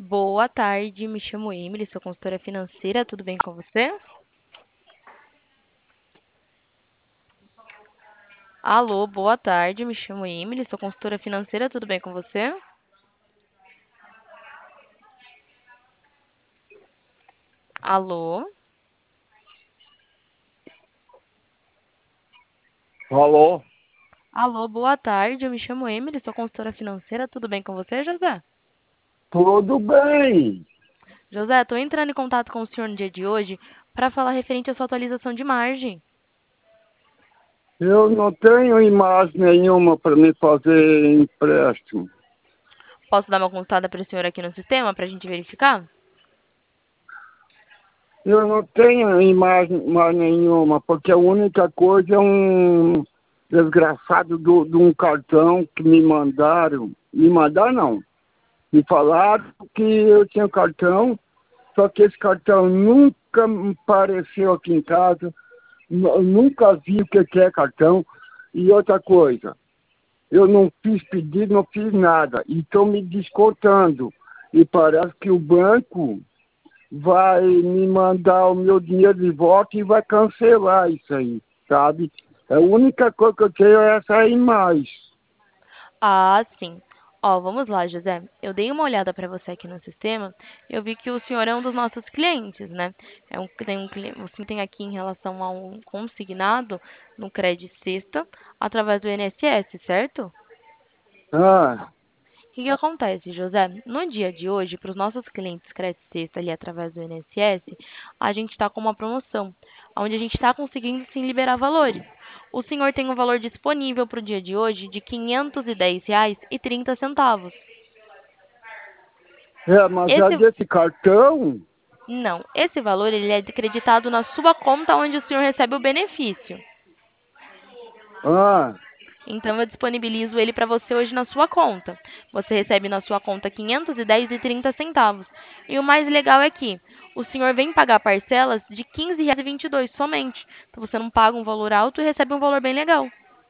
Boa tarde, me chamo Emily, sou consultora financeira, tudo bem com você? Alô, boa tarde, me chamo Emily, sou consultora financeira, tudo bem com você? Alô? Alô, Alô, boa tarde, eu me chamo Emily, sou consultora financeira, tudo bem com você, José? tudo bem? José, estou entrando em contato com o senhor no dia de hoje para falar referente à sua atualização de margem. Eu não tenho imagem nenhuma para me fazer empréstimo. Posso dar uma consultada para o senhor aqui no sistema para a gente verificar? Eu não tenho imagem mais nenhuma, porque a única coisa é um desgraçado de um cartão que me mandaram. Me mandaram não. Me falaram que eu tinha um cartão, só que esse cartão nunca me apareceu aqui em casa. Eu nunca vi o que é cartão. E outra coisa, eu não fiz pedido, não fiz nada. E estão me descontando. E parece que o banco vai me mandar o meu dinheiro de volta e vai cancelar isso aí, sabe? A única coisa que eu tenho é essa imagem. Ah, sim. Ó, vamos lá, José. Eu dei uma olhada para você aqui no sistema. Eu vi que o senhor é um dos nossos clientes, né? Você tem aqui em relação a um consignado no Credit Sexta através do INSS, certo? Ah, O que que acontece, José? No dia de hoje, para os nossos clientes Credit Sexta ali através do INSS, a gente está com uma promoção, onde a gente está conseguindo sim liberar valores. O senhor tem um valor disponível para o dia de hoje de R$ 510,30. mas é Esse desse cartão? não, esse valor ele é creditado na sua conta onde o senhor recebe o benefício. Ah, Então eu disponibilizo ele para você hoje na sua conta. Você recebe na sua conta R$ 510,30. E o mais legal é que o senhor vem pagar parcelas de R$ 15,22 somente. Então você não paga um valor alto e recebe um valor bem legal.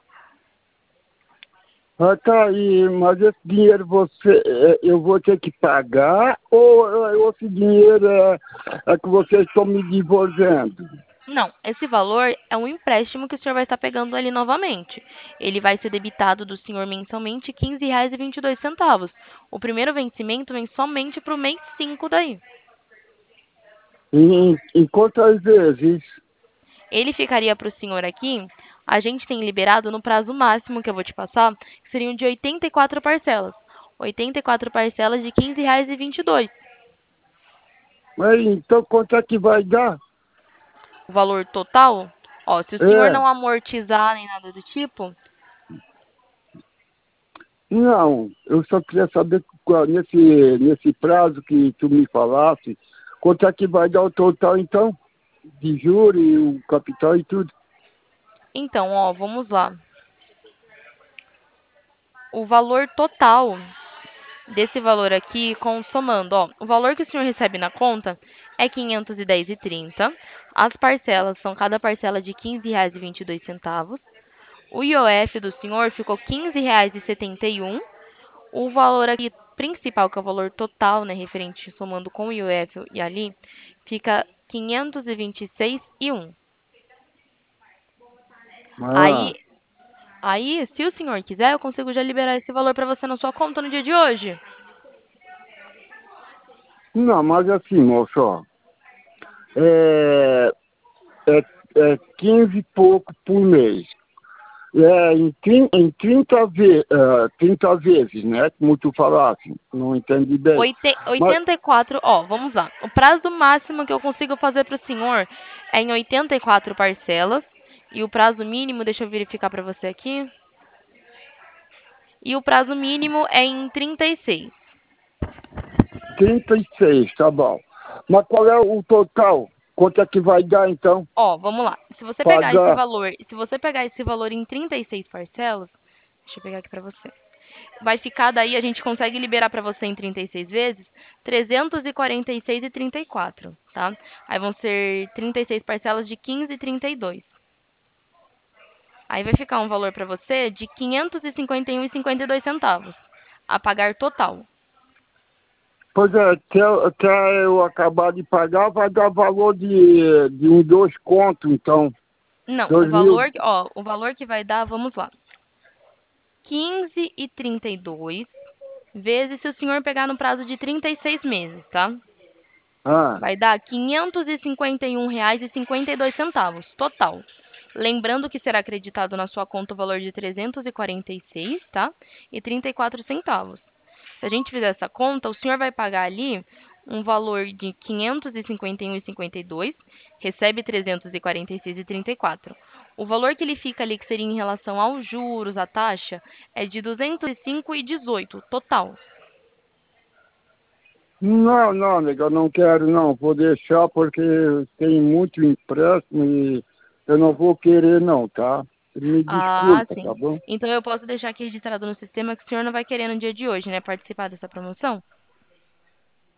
tá aí, mas esse dinheiro eu vou ter que pagar ou esse dinheiro é que vocês estão me devolvendo? Não, esse valor é um empréstimo que o senhor vai estar pegando ali novamente. Ele vai ser debitado do senhor mensalmente R$ 15,22. O primeiro vencimento vem somente para o mês 5 daí. Em quantas vezes? Ele ficaria para o senhor aqui, a gente tem liberado no prazo máximo que eu vou te passar, que seriam de 84 parcelas. 84 parcelas de R$ 15,22. Mas então quanto é que vai dar? O valor total, ó, se o senhor É. não amortizar nem nada do tipo, Não, eu só queria saber nesse prazo que tu me falasse, quanto é que vai dar o total então, de juros e o capital e tudo. então, ó, vamos lá. O valor total desse valor aqui, somando, ó, o valor que o senhor recebe na conta é R$ 510,30. As parcelas são cada parcela de R$ 15,22. O IOF do senhor ficou R$ 15,71. O valor aqui principal, que é o valor total, né, referente somando com o IOF e ali, fica 526,1. Aí, Ah, se o senhor quiser, eu consigo já liberar esse valor para você na sua conta no dia de hoje. não, mas assim, moço, ó, é, é, é 15 e pouco por mês. É, em 30 vezes, né? Como tu falasse, não entendi bem. Mas 84, ó, vamos lá. O prazo máximo que eu consigo fazer para o senhor é em 84 parcelas. E o prazo mínimo, deixa eu verificar para você aqui. E o prazo mínimo é em 36. 36, tá bom. Mas qual é o total? Quanto é que vai dar então? Ó, vamos lá. Pagar? Se você pegar esse valor em 36 parcelas, deixa eu pegar aqui para você. Vai ficar daí, a gente consegue liberar para você em 36 vezes, 346,34, tá? Aí vão ser 36 parcelas de 15,32. Aí vai ficar um valor para você de 551,52 centavos a pagar total. Pois é, até eu acabar de pagar, vai dar valor de uns 2 contos, então. Não, 2.000. o valor que vai dar, vamos lá. 15,32 vezes se o senhor pegar no prazo de 36 meses, tá? Ah, Vai dar R$ 551,52 total. Lembrando que será acreditado na sua conta o valor de 346, tá? E 34 centavos. Se a gente fizer essa conta, o senhor vai pagar ali um valor de 551,52, recebe 346,34. O valor que ele fica ali, que seria em relação aos juros, a taxa, é de 205,18 total. não, não, nega, eu não quero não. Vou deixar porque tem muito empréstimo e eu não vou querer não, tá? Me Ah, desculpa, sim. tá bom? Então eu posso deixar aqui registrado no sistema que o senhor não vai querer no dia de hoje, né, participar dessa promoção?